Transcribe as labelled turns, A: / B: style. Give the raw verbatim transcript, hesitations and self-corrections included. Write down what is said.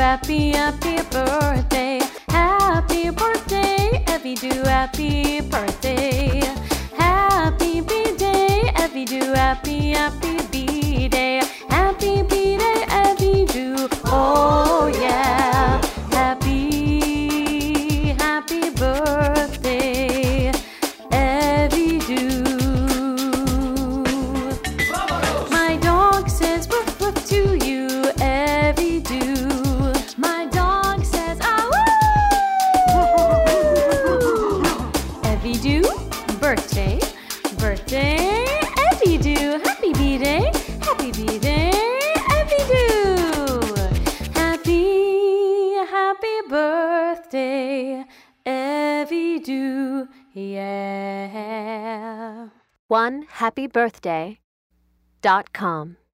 A: happy, happy birthday. Happy birthday, Evie do, happy birthday. Happy B-day, Evie do, happy, happy B-day. Happy B-day, Evie do, oh yeah. Happy, happy birthday, Evie do. My dog says woof woof to you, Evie do. My dog says ah woo. Evie do, birthday, birthday, Evie do. Happy B-day, happy B-day, Evie do. Happy, happy birthday, Evie do, yeah.
B: one happy birthday dot com